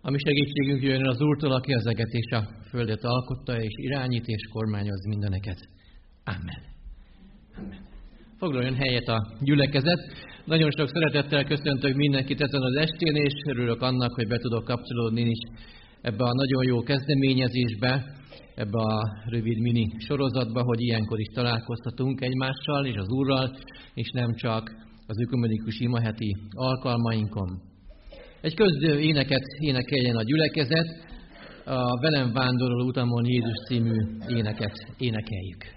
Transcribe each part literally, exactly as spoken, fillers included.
A mi segítségünk jöjjön az Úrtól, aki az eget és a földet alkotta, és irányít és kormányoz mindeneket. Amen. Amen. Foglaljon helyet a gyülekezet. Nagyon sok szeretettel köszöntök mindenkit ezen az estén, és örülök annak, hogy be tudok kapcsolódni is ebbe a nagyon jó kezdeményezésbe, ebbe a rövid mini sorozatba, hogy ilyenkor is találkoztatunk egymással és az Úrral, és nem csak az ökumenikus imaheti alkalmainkon. Egy közlő éneket énekeljen a gyülekezet, a Velem vándoroló utamon Jézus című éneket énekeljük.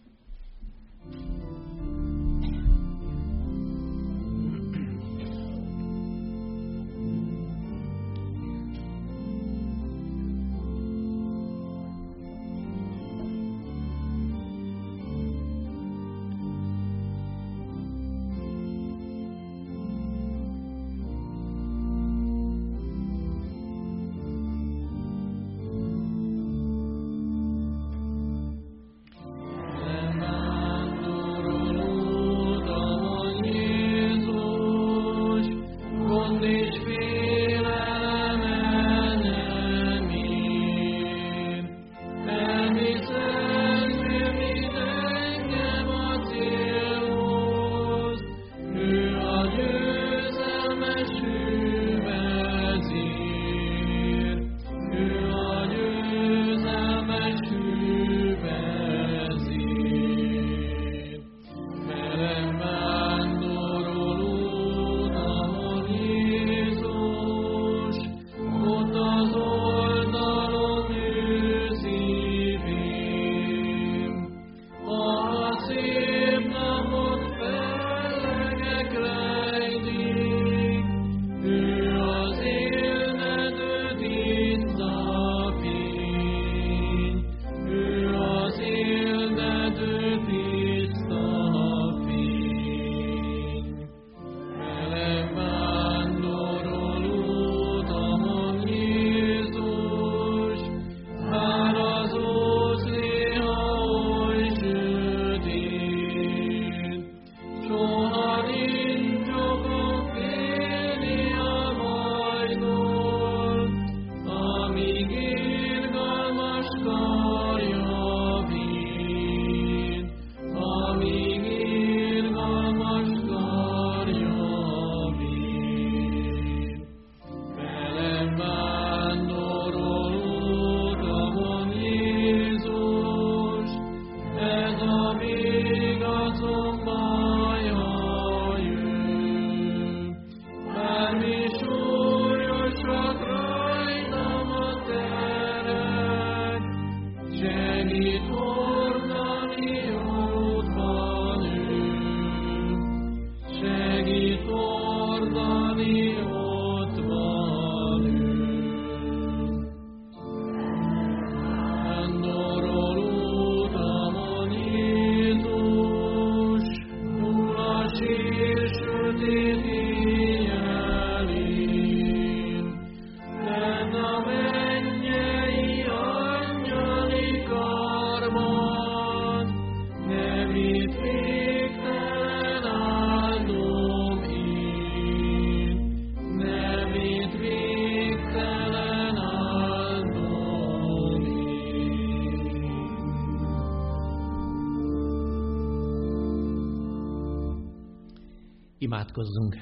Imádkozzunk.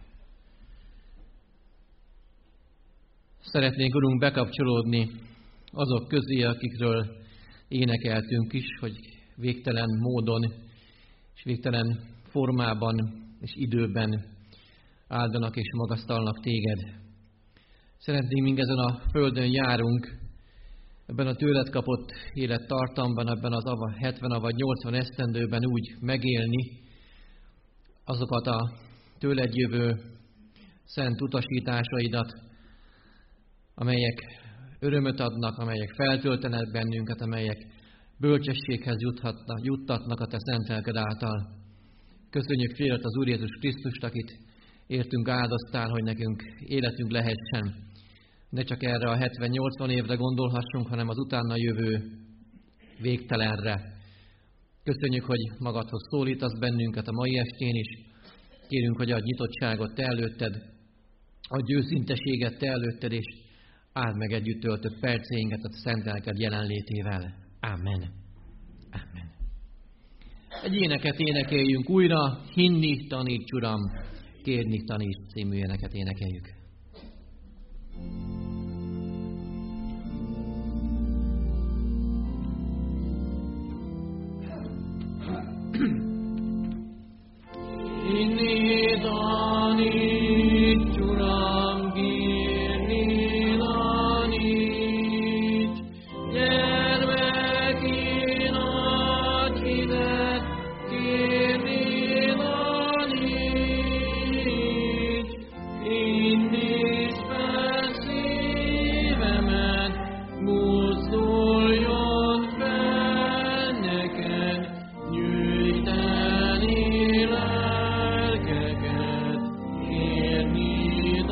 Szeretnénk, Urunk, bekapcsolódni azok közé, akikről énekeltünk is, hogy végtelen módon és végtelen formában és időben áldanak és magasztalnak Téged. Szeretnénk, míg ezen a földön járunk, ebben a tőled kapott élettartamban, ebben az hetven vagy nyolcvan esztendőben úgy megélni azokat a tőled jövő szent utasításaidat, amelyek örömöt adnak, amelyek feltöltenek bennünket, amelyek bölcsességhez juthatnak, juttatnak a Te szent lelked által. Köszönjük félet az Úr Jézus Krisztust, akit értünk áldoztál, hogy nekünk életünk lehessen. Ne csak erre a hetven-nyolcvan évre gondolhassunk, hanem az utána jövő végtelenre. Köszönjük, hogy magadhoz szólítasz bennünket a mai estén is. Kérünk, hogy adj nyitottságot Te előtted, adj őszinteséget Te előtted, és áld meg együtt töltött perceinket a szent lelked jelenlétével. Amen. Amen. Egy éneket énekeljünk újra, hinni taníts, Uram, kérni taníts című éneket énekeljük. Hinni taníts, Uram, kérni taníts, gyermeki nagy hitet kérni taníts, indíts fel szívemet, buzduljon fel neked, nyújtani lelkeket, kérni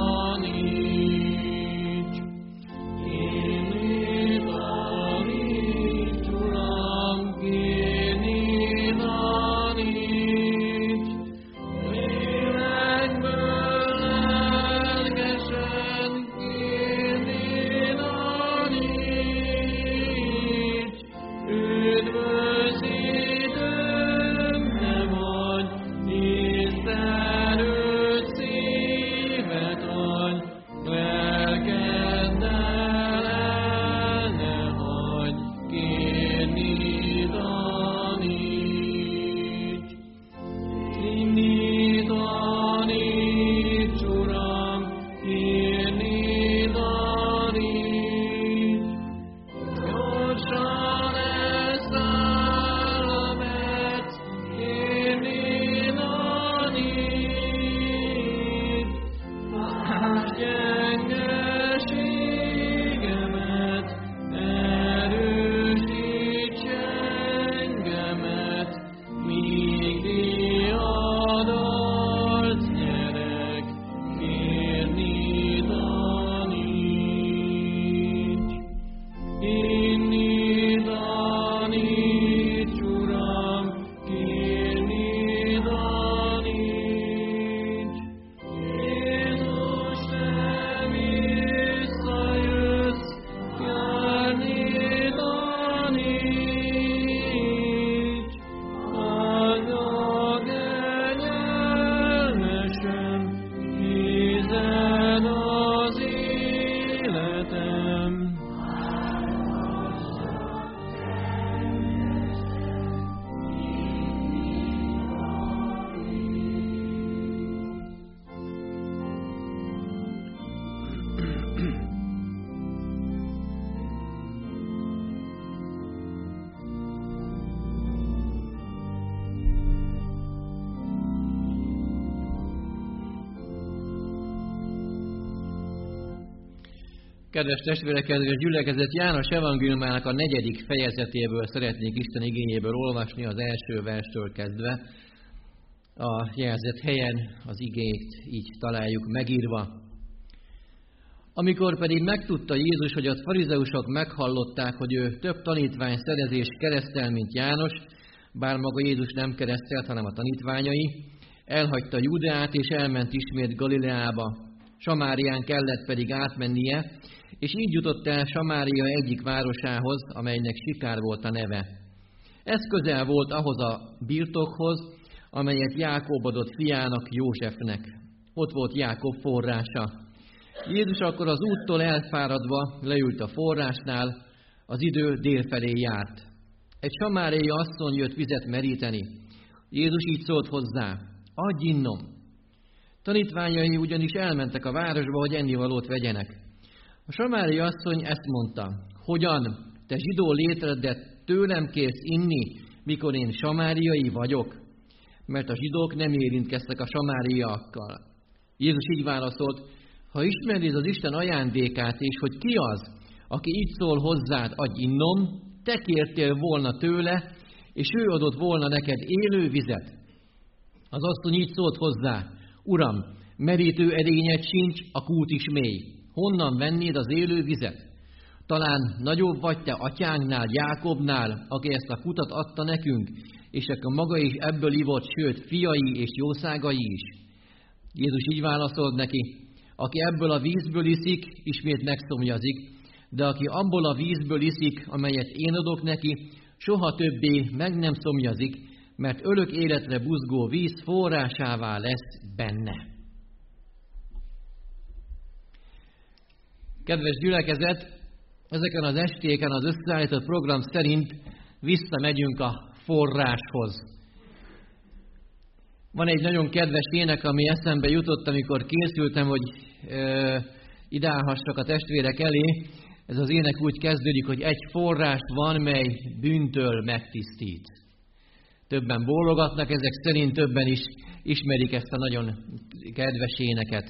taníts. Kérni taníts, Uram, kérni taníts, lélekből lelkesen kérni taníts, üdvözítőm te vagy, Isten őt szívet adj, lelkeddel el ne hagyj, kérni taníts. Hinni taníts, Uram, kérni taníts, gyorsan elszáll a perc, kérni taníts, lásd gyengeségemet, erősíts engemet, míg diadalsz, gyerek, kérni taníts. Hinni taníts, Uram, kérni taníts, Jézus, te visszajössz, kérni taníts, áldog kegyelmesen, hízed az életem. Kedves testvérek, kedves gyülekezet, János evangéliumának a negyedik fejezetéből szeretnék Isten igényéből olvasni, az első verstől kezdve. A jelzett helyen az igét így találjuk megírva. Amikor pedig megtudta Jézus, hogy a farizeusok meghallották, hogy ő több tanítvány szerezés keresztel, mint János, bár maga Jézus nem keresztelt, hanem a tanítványai, elhagyta Judeát és elment ismét Galileába. Samárián kellett pedig átmennie, és így jutott el Samária egyik városához, amelynek Sikár volt a neve. Ez közel volt ahhoz a birtokhoz, amelyet Jákob adott fiának, Józsefnek. Ott volt Jákob forrása. Jézus akkor az úttól elfáradva leült a forrásnál, az idő délfelé járt. Egy samáriai asszony jött vizet meríteni. Jézus így szólt hozzá: adj innom! Tanítványai ugyanis elmentek a városba, hogy ennivalót vegyenek. A samáriai asszony ezt mondta: hogyan, te zsidó létredet tőlem kérsz inni, mikor én samáriai vagyok? Mert a zsidók nem érintkeztek a samáriaiakkal. Jézus így válaszolt: ha ismerid az Isten ajándékát, és hogy ki az, aki így szól hozzád, adj innom, te kértél volna tőle, és ő adott volna neked élő vizet. Az asszony így szólt hozzá: Uram, merítő edényed sincs, a kút is mély. Honnan vennéd az élő vizet? Talán nagyobb vagy te atyánknál, Jákobnál, aki ezt a kutat adta nekünk, és akkor maga is ebből ivott, sőt, fiai és jószágai is. Jézus így válaszolt neki: Aki ebből a vízből iszik, ismét megszomjazik, de aki abból a vízből iszik, amelyet én adok neki, soha többé meg nem szomjazik, mert örök életre buzgó víz forrásává lesz benne. Kedves gyülekezet, ezeken az estéken az összeállított program szerint visszamegyünk a forráshoz. Van egy nagyon kedves ének, ami eszembe jutott, amikor készültem, hogy e, ideállhassak a testvérek elé. Ez az ének úgy kezdődik, hogy egy forrás van, mely bűntől megtisztít. Többen bólogatnak, ezek szerint többen is ismerik ezt a nagyon kedves éneket.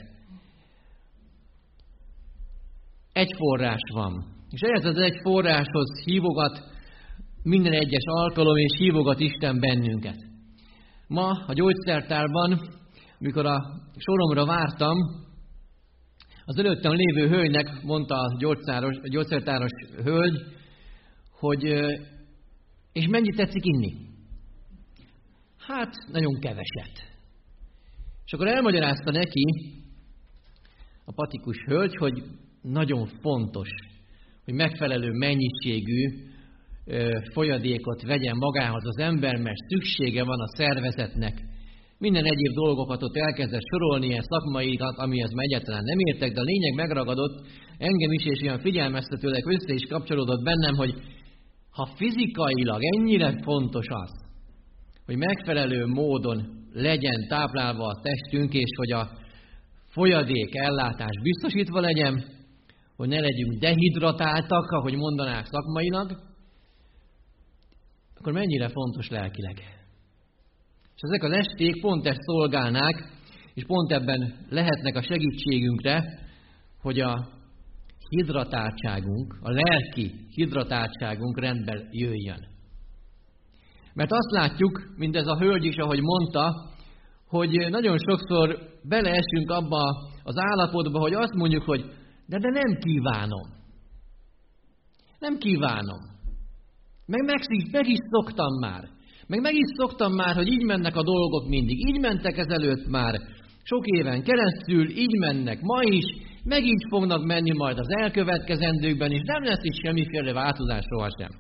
Egy forrás van. És ehhez az egy forráshoz hívogat minden egyes alkalom, és hívogat Isten bennünket. Ma a gyógyszertárban, mikor a soromra vártam, az előttem lévő hölgynek mondta a, a gyógyszertáros hölgy, hogy és mennyit tetszik inni? Hát, nagyon keveset. És akkor elmagyarázta neki a patikus hölgy, hogy nagyon fontos, hogy megfelelő mennyiségű folyadékot vegyen magához az ember, mert szüksége van a szervezetnek. Minden egyéb dolgokat ott elkezdett sorolni, ilyen szakmaikat, amihez egyáltalán nem értek, de a lényeg megragadott engem is, és ilyen figyelmeztetőleg össze is kapcsolódott bennem, hogy ha fizikailag ennyire fontos az, hogy megfelelő módon legyen táplálva a testünk, és hogy a folyadék ellátás biztosítva legyen, hogy ne legyünk dehidratáltak, ahogy mondanák szakmailag, akkor mennyire fontos lelkileg. És ezek az esték pont ezt szolgálnák, és pont ebben lehetnek a segítségünkre, hogy a hidratáltságunk, a lelki hidratáltságunk rendben jöjjön. Mert azt látjuk, mint ez a hölgy is, ahogy mondta, hogy nagyon sokszor beleesünk abba az állapotba, hogy azt mondjuk, hogy de, de nem kívánom. Nem kívánom. Meg, meg, meg is szoktam már. Meg meg is szoktam már, hogy így mennek a dolgok mindig. Így mentek ezelőtt már sok éven keresztül, így mennek ma is, meg így fognak menni majd az elkövetkezendőkben is, nem lesz is semmiféle változás sohasem.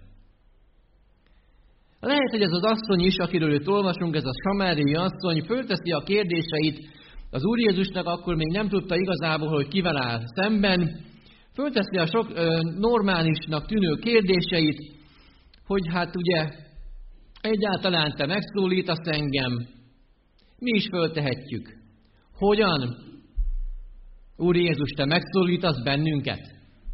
Lehet, hogy ez az asszony is, akiről itt olvasunk, ez a samáriai asszony, fölteszi a kérdéseit az Úr Jézusnak, akkor még nem tudta igazából, hogy kivel áll szemben. Fölteszi a sok ö, normálisnak tűnő kérdéseit, hogy hát ugye egyáltalán te megszólítasz engem, mi is föltehetjük. Hogyan? Úr Jézus, te megszólítasz bennünket?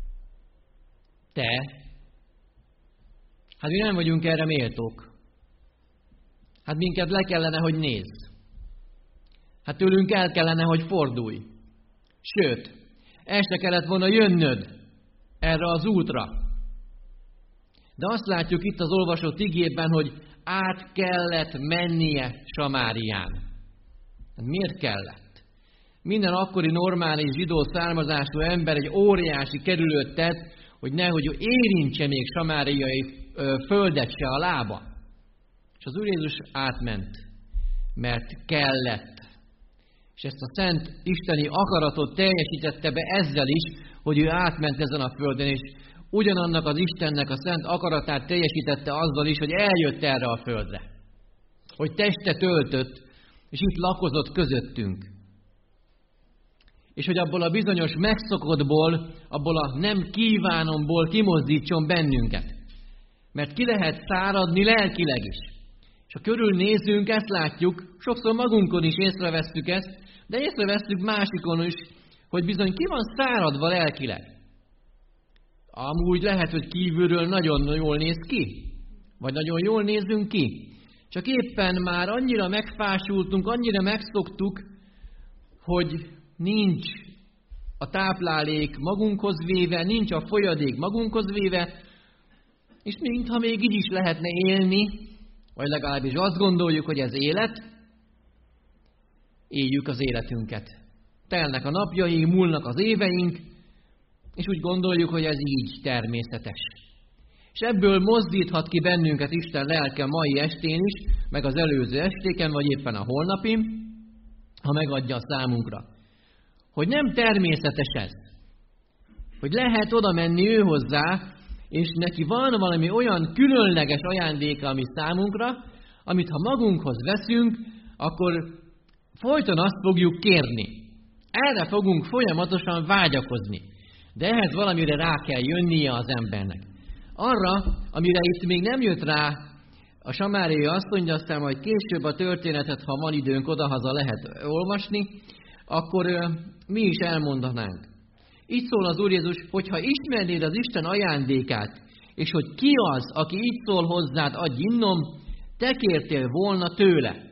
Te? Hát mi nem vagyunk erre méltók. Hát minket le kellene, hogy nézz. Hát tőlünk el kellene, hogy fordulj. Sőt, el se kellett volna jönnöd erre az útra. De azt látjuk itt az olvasott igében, hogy át kellett mennie Samárián. Hát miért kellett? Minden akkori normális zsidó származású ember egy óriási kerülőt tett, hogy nehogy érintse még samáriai földet se a lába. És az Úr Jézus átment, mert kellett. És ezt a szent isteni akaratot teljesítette be ezzel is, hogy ő átment ezen a földön, és ugyanannak az Istennek a szent akaratát teljesítette azzal is, hogy eljött erre a földre. Hogy testet öltött, és itt lakozott közöttünk. És hogy abból a bizonyos megszokottból, abból a nem kívánomból kimozdítson bennünket. Mert ki lehet száradni lelkileg is. És ha körülnézünk, ezt látjuk, sokszor magunkon is észrevesztük ezt, de észrevesztük másikon is, hogy bizony ki van száradva lelkileg. Amúgy lehet, hogy kívülről nagyon jól néz ki, vagy nagyon jól nézünk ki. Csak éppen már annyira megfásultunk, annyira megszoktuk, hogy nincs a táplálék magunkhoz véve, nincs a folyadék magunkhoz véve, és mintha még így is lehetne élni, vagy legalábbis azt gondoljuk, hogy ez élet, éljük az életünket. Telnek a napjaink, múlnak az éveink, és úgy gondoljuk, hogy ez így természetes. És ebből mozdíthat ki bennünket Isten lelke mai estén is, meg az előző estéken, vagy éppen a holnapin, ha megadja a számunkra. hogy nem természetes ez. Hogy lehet oda menni ő hozzá, és neki van valami olyan különleges ajándéka, ami számunkra, amit ha magunkhoz veszünk, akkor folyton azt fogjuk kérni. Erre fogunk folyamatosan vágyakozni. De ehhez valamire rá kell jönnie az embernek. Arra, amire itt még nem jött rá a samáriai asszony, de aztán majd később a történetet, ha van időnk, odahaza lehet olvasni, akkor mi is elmondanánk. Így szól az Úr Jézus, hogyha ismernéd az Isten ajándékát, és hogy ki az, aki így szól hozzád, adj innom, te kértél volna tőle.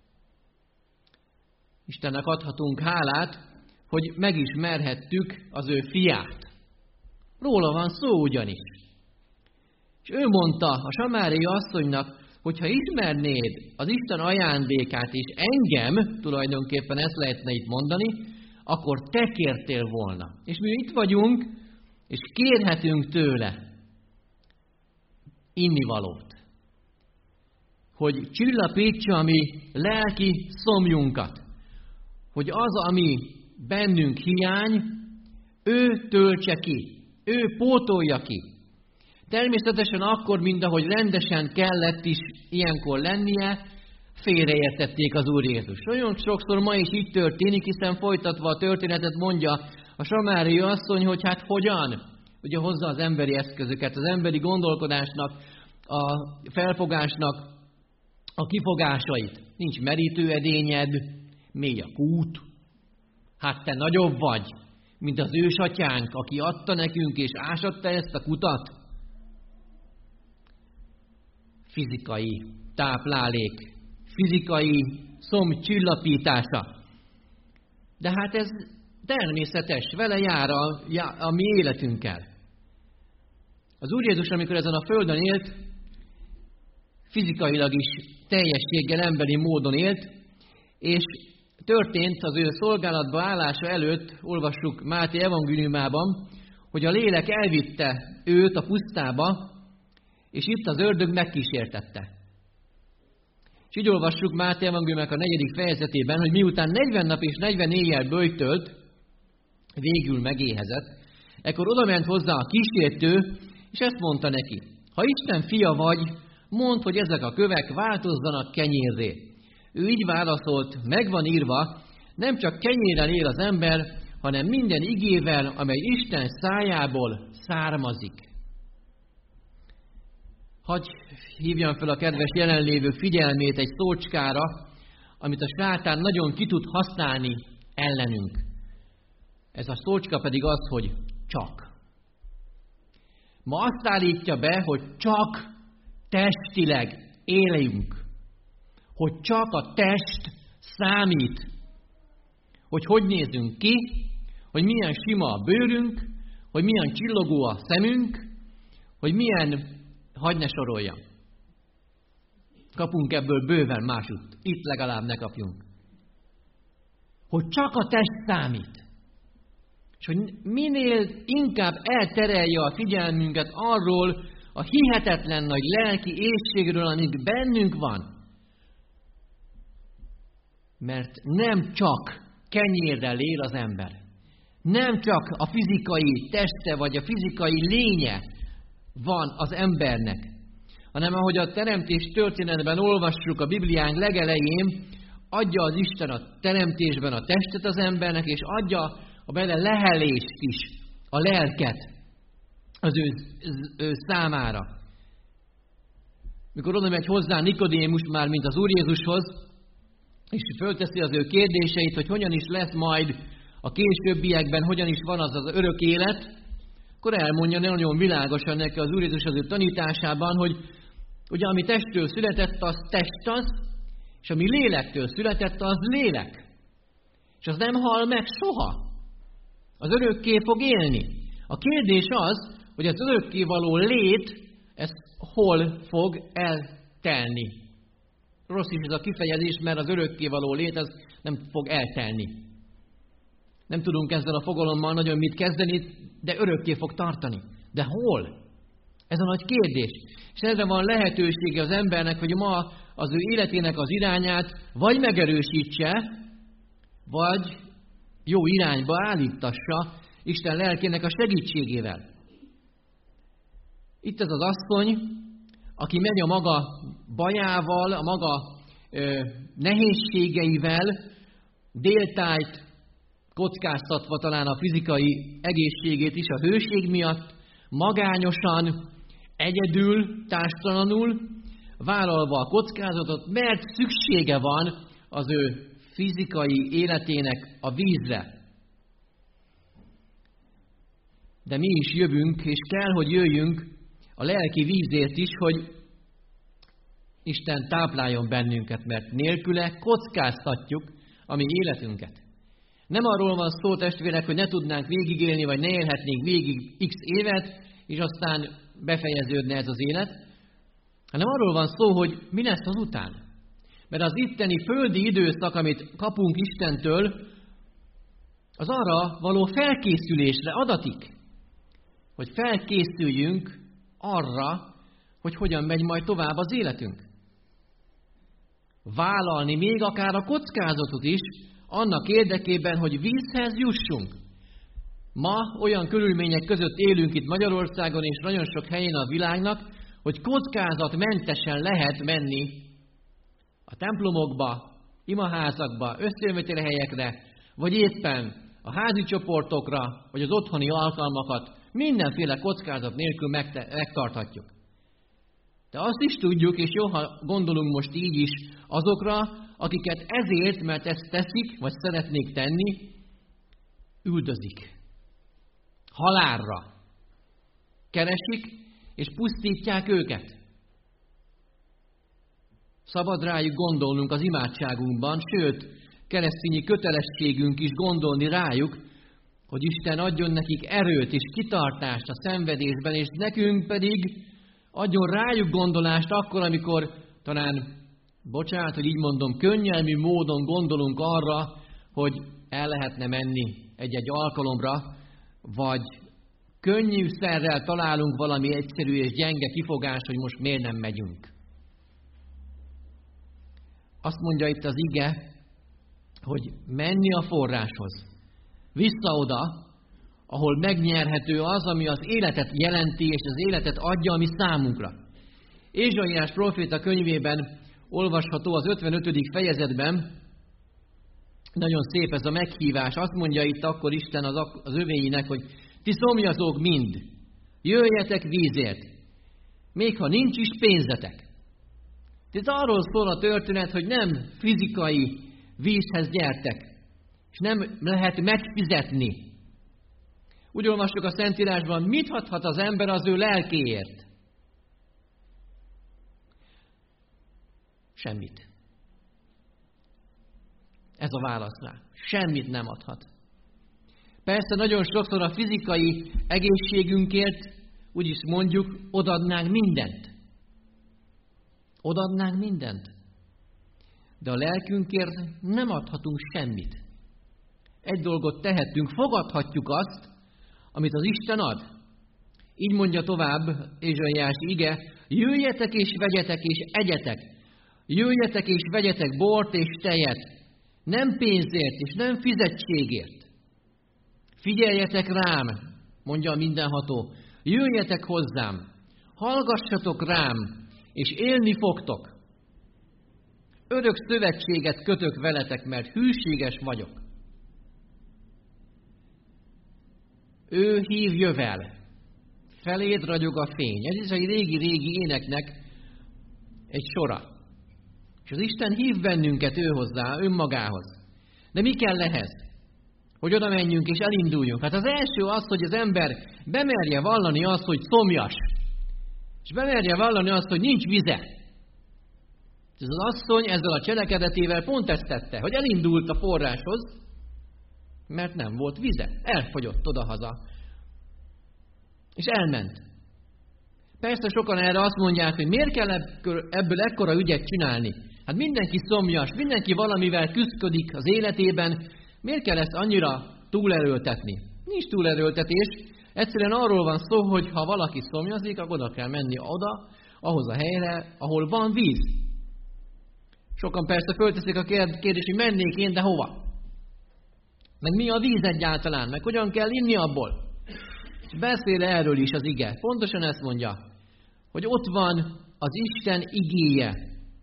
Istennek adhatunk hálát, hogy megismerhettük az ő fiát. Róla van szó ugyanis. És ő mondta a samáriai asszonynak, hogyha ismernéd az Isten ajándékát, és engem, tulajdonképpen ezt lehetne itt mondani, akkor te kértél volna. És mi itt vagyunk, és kérhetünk tőle innivalót. Hogy csillapítsa a mi lelki szomjunkat. Hogy az, ami bennünk hiány, ő töltse ki, ő pótolja ki. Természetesen akkor, mint ahogy rendesen kellett is ilyenkor lennie, félreértették az Úr Jézus. Olyan sokszor ma is így történik, hiszen folytatva a történetet mondja a samáriai asszony, hogy hát hogyan? Ugye hozza az emberi eszközöket, az emberi gondolkodásnak, a felfogásnak a kifogásait. Nincs merítőedényed, mély a kút. Hát te nagyobb vagy, mint az ősatyánk, aki adta nekünk és ásatta ezt a kutat. Fizikai táplálék, fizikai szom csillapítása. De hát ez természetes, vele jár a, a mi életünkkel. Az Úr Jézus, amikor ezen a földön élt, fizikailag is teljességgel emberi módon élt, és történt az ő szolgálatba állása előtt, olvassuk Máté evangéliumában, hogy a lélek elvitte őt a pusztába, és itt az ördög megkísértette. És így olvassuk Máté evangéliumának a negyedik fejezetében, hogy miután negyven nap és negyven éjjel böjtölt, végül megéhezett, ekkor odament hozzá a kísértő, és ezt mondta neki, ha Isten fia vagy, mondd, hogy ezek a kövek változzanak kenyérré. Ő így válaszolt, megvan írva, nem csak kenyérrel él az ember, hanem minden igével, amely Isten szájából származik. Hadd hívjam fel a kedves jelenlévők figyelmét egy szócskára, amit a sátán nagyon ki tud használni ellenünk. Ez a szócska pedig az, hogy csak. Ma azt állítja be, hogy csak testileg éljünk. Hogy csak a test számít. Hogy hogy nézünk ki, hogy milyen sima a bőrünk, hogy milyen csillogó a szemünk, hogy milyen, hadd ne soroljam. Kapunk ebből bőven másutt. Itt legalább ne kapjunk. Hogy csak a test számít. És hogy minél inkább elterelje a figyelmünket arról a hihetetlen nagy lelki éhségről, amik bennünk van. Mert nem csak kenyérrel él az ember. Nem csak a fizikai teste vagy a fizikai lénye van az embernek, hanem ahogy a teremtés történetben olvassuk a Bibliánk legelején, adja az Isten a teremtésben a testet az embernek, és adja a bele lehelést is, a lelket az ő, ő számára. Mikor oda megy hozzá Nikodémus már, mint az Úr Jézushoz, és fölteszi az ő kérdéseit, hogy hogyan is lesz majd a későbbiekben, hogyan is van az az örök élet, akkor elmondja nagyon világosan neki az Úr Jézus az ő tanításában, hogy ugye ami testtől született, az test az, és ami lélektől született, az lélek. És az nem hal meg soha. Az örökké fog élni. A kérdés az, hogy az örökkévaló lét, ez hol fog eltelni. Rossz is ez a kifejezés, mert az örökkévaló lét az nem fog eltelni. Nem tudunk ezzel a fogalommal nagyon mit kezdeni, de örökké fog tartani. De hol? Ez a nagy kérdés. És erre van lehetősége az embernek, hogy ma az ő életének az irányát vagy megerősítse, vagy jó irányba állítassa Isten lelkének a segítségével. Itt ez az asszony, aki megy a maga bajával, a maga ö, nehézségeivel, déltájt kockáztatva talán a fizikai egészségét is a hőség miatt, magányosan, egyedül, társtalanul, vállalva a kockázatot, mert szüksége van az ő fizikai életének a vízre. De mi is jövünk, és kell, hogy jöjjünk a lelki vízért is, hogy Isten tápláljon bennünket, mert nélküle kockáztatjuk a mi életünket. Nem arról van szó, testvérek, hogy ne tudnánk végigélni, vagy ne élhetnénk végig x évet, és aztán befejeződne ez az élet, hanem arról van szó, hogy mi lesz azután. Mert az itteni földi időszak, amit kapunk Istentől, az arra való felkészülésre adatik. Hogy felkészüljünk arra, hogy hogyan megy majd tovább az életünk. Vállalni még akár a kockázatot is, annak érdekében, hogy vízhez jussunk. Ma olyan körülmények között élünk itt Magyarországon és nagyon sok helyén a világnak, hogy kockázatmentesen lehet menni a templomokba, imaházakba, összejöveteli helyekre, vagy éppen a házi csoportokra, vagy az otthoni alkalmakat mindenféle kockázat nélkül megtarthatjuk. De azt is tudjuk, és jó, ha gondolunk most így is azokra, akiket ezért, mert ezt teszik, vagy szeretnék tenni, üldözik. Halálra keresik, és pusztítják őket. Szabad rájuk gondolnunk az imádságunkban, sőt, keresztényi kötelességünk is gondolni rájuk, hogy Isten adjon nekik erőt és kitartást a szenvedésben, és nekünk pedig adjon rájuk gondolást akkor, amikor talán, bocsánat, hogy így mondom, könnyelmű módon gondolunk arra, hogy el lehetne menni egy-egy alkalomra, vagy könnyűszerrel találunk valami egyszerű és gyenge kifogást, hogy most miért nem megyünk. Azt mondja itt az ige, hogy menni a forráshoz. Vissza oda, ahol megnyerhető az, ami az életet jelenti, és az életet adja, ami számunkra. Ézsaiás próféta könyvében olvasható az ötvenötödik fejezetben, nagyon szép ez a meghívás. Azt mondja itt akkor Isten az, az övéinek, hogy ti szomjazók mind, jöjjetek vízért, még ha nincs is pénzetek. Tehát arról szól a történet, hogy nem fizikai vízhez gyertek, és nem lehet megfizetni. Úgy olvassuk a Szentírásban, mit adhat az ember az ő lelkéért? Semmit. Ez a válasz rá. Semmit nem adhat. Persze nagyon sokszor a fizikai egészségünkért, úgyis mondjuk, odadnánk mindent. Odadnánk mindent. De a lelkünkért nem adhatunk semmit. Egy dolgot tehetünk, fogadhatjuk azt, amit az Isten ad. Így mondja tovább Ézsaiás ige, jöjjetek és vegyetek és egyetek. Jöjjetek és vegyetek bort és tejet. Nem pénzért és nem fizetségért. Figyeljetek rám, mondja a mindenható. Jöjjetek hozzám. Hallgassatok rám, és élni fogtok. Örök szövetséget kötök veletek, mert hűséges vagyok. Ő hív jövel. Feléd ragyog a fény. Ez is egy régi-régi éneknek egy sora. És az Isten hív bennünket ő hozzá, önmagához. De mi kell ehhez? Hogy oda menjünk és elinduljunk. Hát az első az, hogy az ember bemerje vallani azt, hogy szomjas. És bemerje vallani azt, hogy nincs vize. Ez az asszony ezzel a cselekedetével pont ezt tette, hogy elindult a forráshoz, mert nem volt vize. Elfogyott odahaza. És elment. Persze sokan erre azt mondják, hogy miért kell ebből ekkora ügyet csinálni? Hát mindenki szomjas, mindenki valamivel küszködik az életében, miért kell ezt annyira túlerőltetni? Nincs túlerőltetés, egyszerűen arról van szó, hogy ha valaki szomjazik, akkor oda kell menni oda, ahhoz a helyre, ahol van víz. Sokan persze fölteszik a kérdést, hogy mennék én, de hova? meg mi a víz egyáltalán, meg hogyan kell inni abból. És beszél erről is az ige. Pontosan ezt mondja, hogy ott van az Isten igéje.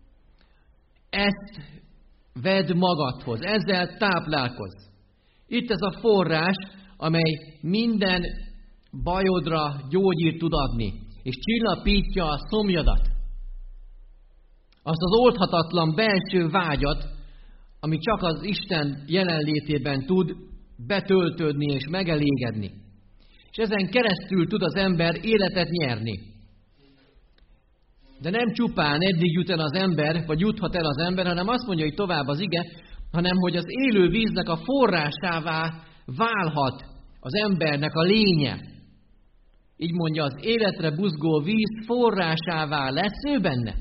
Ezt vedd magadhoz, ezzel táplálkozz. Itt ez a forrás, amely minden bajodra gyógyírt tud adni, és csillapítja a szomjadat. Azt az oldhatatlan belső vágyat, ami csak az Isten jelenlétében tud betöltődni és megelégedni. És ezen keresztül tud az ember életet nyerni. De nem csupán eddig jut el az ember, vagy juthat el az ember, hanem azt mondja, hogy tovább az ige, hanem hogy az élő víznek a forrásává válhat az embernek a lénye. Így mondja, az életre buzgó víz forrásává lesz ő benne.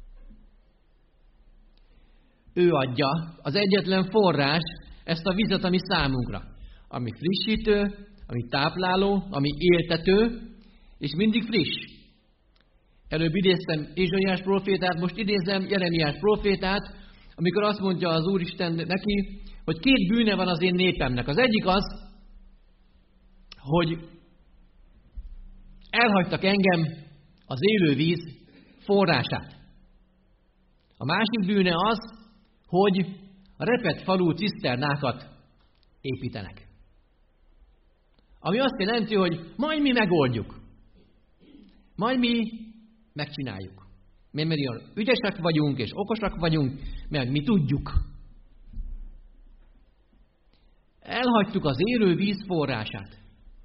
Ő adja az egyetlen forrás, ezt a vizet, ami számunkra. Ami frissítő, ami tápláló, ami éltető, és mindig friss. Előbb idéztem Ézsaiás prófétát, most idézem Jeremiás prófétát, amikor azt mondja az Úristen neki, hogy két bűne van az én népemnek. Az egyik az, hogy elhagytak engem az élő víz forrását. A másik bűne az, hogy a repett falú ciszternákat építenek. Ami azt jelenti, hogy majd mi megoldjuk. Majd mi megcsináljuk. Mert olyan ügyesek vagyunk és okosak vagyunk, mert mi tudjuk. Elhagytuk az élő víz forrását.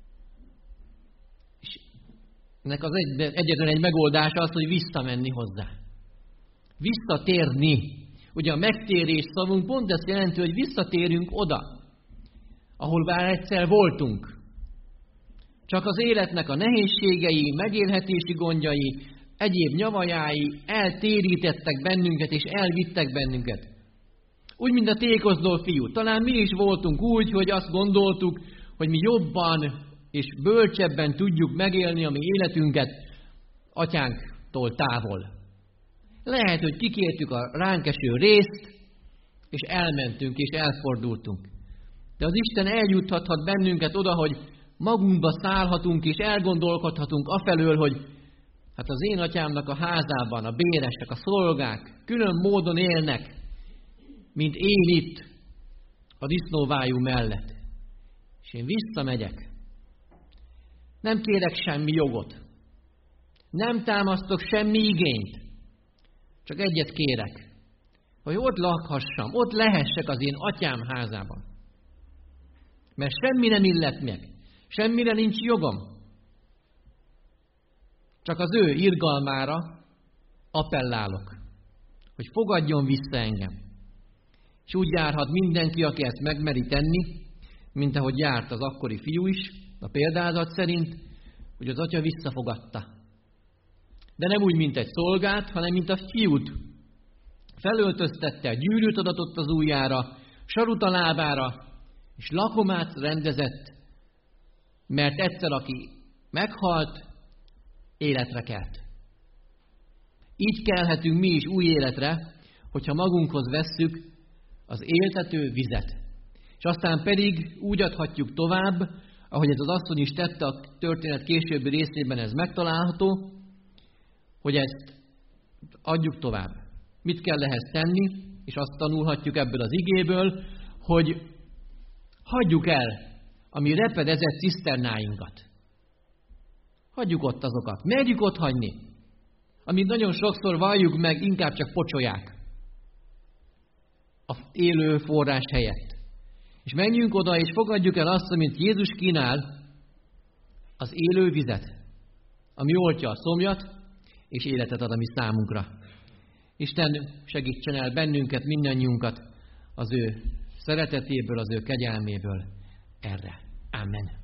És ennek az egy, egyetlen egy megoldása az, hogy visszamenni hozzá. Visszatérni. Ugye a megtérés szavunk pont ezt jelenti, hogy visszatérünk oda, ahol már egyszer voltunk. Csak az életnek a nehézségei, megélhetési gondjai, egyéb nyavajái eltérítettek bennünket és elvittek bennünket. Úgy, mint a tékozló fiú. Talán mi is voltunk úgy, hogy azt gondoltuk, hogy mi jobban és bölcsebben tudjuk megélni a mi életünket atyánktól távol. Lehet, hogy kikértük a ránk eső részt, és elmentünk és elfordultunk. De az Isten eljuttathat bennünket oda, hogy magunkba szállhatunk és elgondolkodhatunk afelől, hogy hát az én atyámnak a házában a béresek, a szolgák külön módon élnek, mint én itt a disznóvájú mellett. És én visszamegyek. Nem kérek semmi jogot. Nem támasztok semmi igényt. Csak egyet kérek, hogy ott lakhassam, ott lehessek az én atyám házában. Mert semmi nem illet meg. Semmire nincs jogom. Csak az ő irgalmára appellálok, hogy fogadjon vissza engem. És úgy járhat mindenki, aki ezt megmeri tenni, mint ahogy járt az akkori fiú is, a példázat szerint, hogy az atya visszafogadta. De nem úgy, mint egy szolgát, hanem mint a fiút. Felöltöztette, gyűrűt adatott az ujjára, sarut a lábára, és lakomát rendezett, mert egyszer, aki meghalt, életre kelt. Így kelhetünk mi is új életre, hogyha magunkhoz vesszük az éltető vizet. És aztán pedig úgy adhatjuk tovább, ahogy ez az asszony is tette, a történet későbbi részében ez megtalálható, hogy ezt adjuk tovább. Mit kell ehhez tenni, és azt tanulhatjuk ebből az igéből, hogy hagyjuk el a mi repedezett ciszternáinkat. Hagyjuk ott azokat. Merjük ott hagyni, amit nagyon sokszor valljuk meg, inkább csak pocsolják a élő forrás helyett. És menjünk oda, és fogadjuk el azt, amit Jézus kínál, az élő vizet, ami oltja a szomjat, és életet ad a mi számunkra. Isten segítsen el bennünket, mindannyiunkat az ő szeretetéből, az ő kegyelméből erre. Amen.